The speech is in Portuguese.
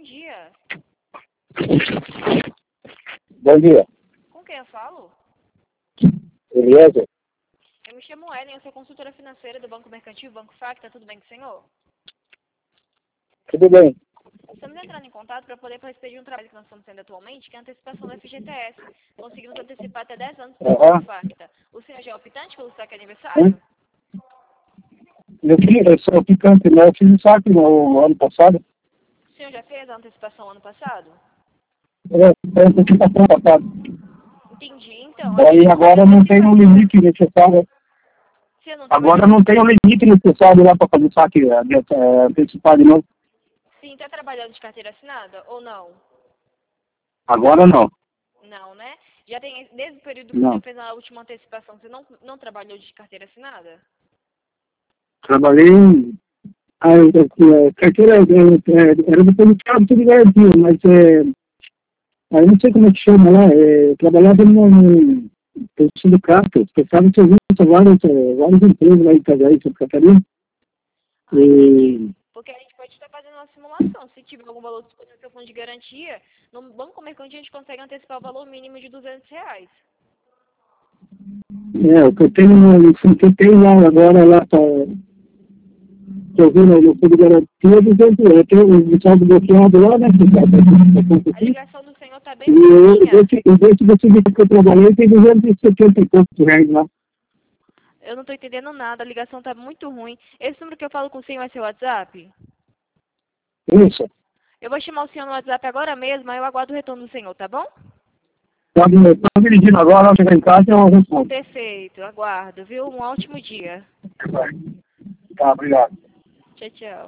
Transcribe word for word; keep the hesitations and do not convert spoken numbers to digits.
dia. Bom dia. Com quem eu falo? Beleza? Eu me chamo Ellen, eu sou consultora financeira do Banco Mercantil, Banco Facta. Tudo bem com o senhor? Tudo bem. Estamos entrando em contato para poder participar de um trabalho que nós estamos tendo atualmente, que é a antecipação do F G T S. Conseguimos antecipar até dez anos pelo Aham. Banco Facta. O senhor já é optante pelo saque aniversário? Eu, fiz, eu sou picante, né? Eu fiz um saque no ano passado. O senhor já fez a antecipação ano passado? É, foi a antecipação passada. Entendi, então. A Aí gente consegue agora não tem antecipar o de duzentos. limite necessário. Você não tem mais Agora nenhum? não tem o limite necessário lá para fazer saque é, é, antecipado de novo. Sim, está trabalhando de carteira assinada ou não? Agora não. Não, né? Já tem, desde o período que o Não. senhor fez a última antecipação, você não, não trabalhou de carteira assinada? Trabalhei. Ah, eu, eu, eu, carteira é, é, era depois de carro tudo garantia, mas é, aí não sei como é que chama lá. É, eu trabalhava no, no, no sindicato, prestava serviço a várias, é, várias empresas lá em Itajaí, Santa Catarina. Ah, entendi. E, Porque a gente pode estar fazendo uma simulação. Se tiver algum valor disponível no seu fundo de garantia, no Banco Mercantil a gente consegue antecipar o valor mínimo de duzentos reais. é, o que eu tenho no, no que eu tenho lá agora, lá para que eu vi no, no fundo de garantia, duzentos reais. Tem o saldo bloqueado lá, né? Que tá, tá, tá, A aqui. ligação do senhor está bem E eu, pequenininha. esse, e desse do serviço que eu trabalhei, tem duzentos e setenta e poucos reais lá. Eu não estou entendendo nada, a ligação está muito ruim. Esse número que eu falo com o senhor é seu WhatsApp? Isso. Eu vou chamar o senhor no WhatsApp agora mesmo, aí eu aguardo o retorno do senhor, tá bom? Pode me tá dirigindo agora, ao chegar em casa, eu respondo. Perfeito, aguardo, viu? Um ótimo dia. Tá, obrigado. Tchau, tchau.